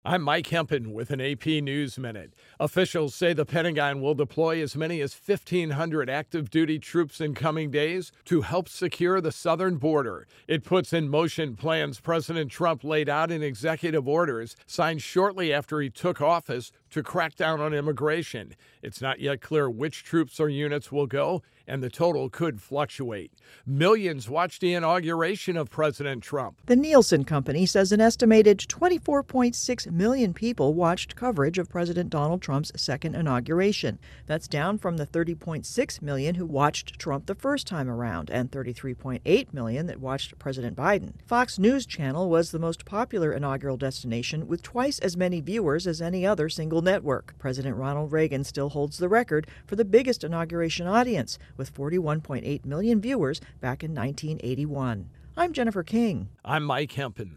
I'm Mike Hempen with an AP News Minute. Officials say the Pentagon will deploy as many as 1,500 active duty troops in coming days to help secure the southern border. It puts in motion plans President Trump laid out in executive orders signed shortly after he took office to crack down on immigration. It's not yet clear which troops or units will go, and the total could fluctuate. Millions watched the inauguration of President Trump. The Nielsen Company says an estimated 24.6 million people watched coverage of President Donald Trump's second inauguration. That's down from the 30.6 million who watched Trump the first time around and 33.8 million that watched President Biden. Fox News Channel was the most popular inaugural destination with twice as many viewers as any other single network. President Ronald Reagan still holds the record for the biggest inauguration audience, with 41.8 million viewers back in 1981. I'm Jennifer King. I'm Mike Hempen.